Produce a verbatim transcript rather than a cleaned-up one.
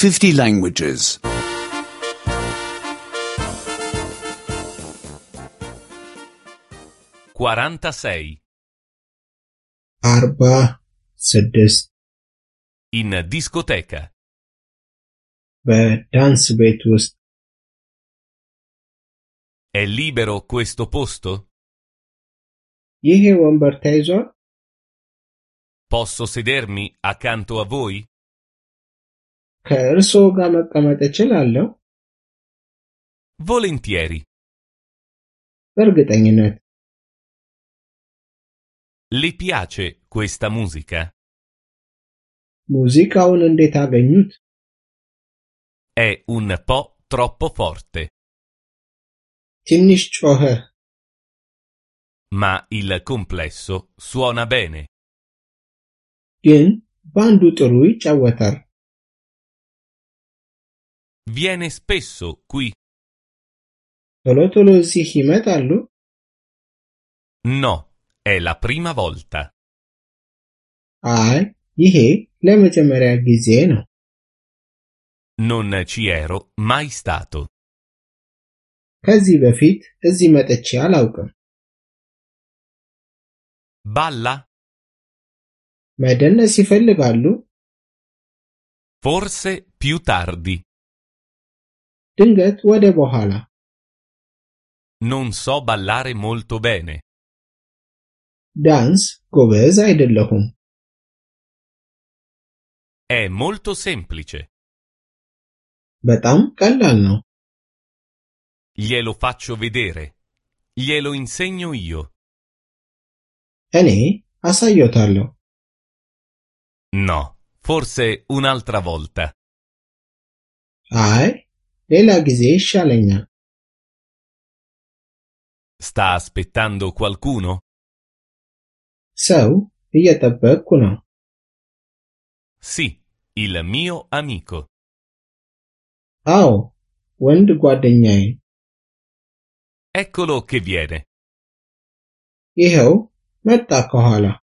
fifty languages. quarantasei. Arba ስድስት In discoteca. በዳንስ ቤት ውስጥ È libero questo posto? ይሄ ወንበር ተይዟል? Posso sedermi accanto a voi? ከእርስዎ ጋር መቀመጥ እችላለሁ? Volentieri. በእርግጠኝነት Le piace questa musica? ሙዚቃውን እንዴት አገኙት? È un po' troppo forte. ትንሽ ጮኸ። Ma il complesso suona bene. ግን ባንዱ ጥሩ ይጫወታል። Viene spesso qui? ቶሎ ቶሎ እዚህ ይመጣሉ? No, è la prima volta. አይ ይሄ ለመጀመሪያ ጊዜ ነው። Non ci ero mai stato. ከዚህ በፊት እዚህ መጥቼ አላውቅም። Balla? መደነስ ይፈልጋሉ? Forse più tardi. ድንገት ወደ በኋላ። Non so ballare molto bene. ዳንስ ጎበዝ አይደለሁም። È molto semplice. በጣም ቀላል ነው። Glielo faccio vedere. Glielo insegno io. እኔ አሳየዎታለሁ። No, forse un'altra volta. አይ ሌላ ጊዜ ይሻለኛል። Sta aspettando qualcuno? ሰው እየጠበቅኩ ነው። Sì, il mio amico. አዎ ወንድ ጓደኛዬ። Eccolo che viene. ይኸው መጣ ከኋላ።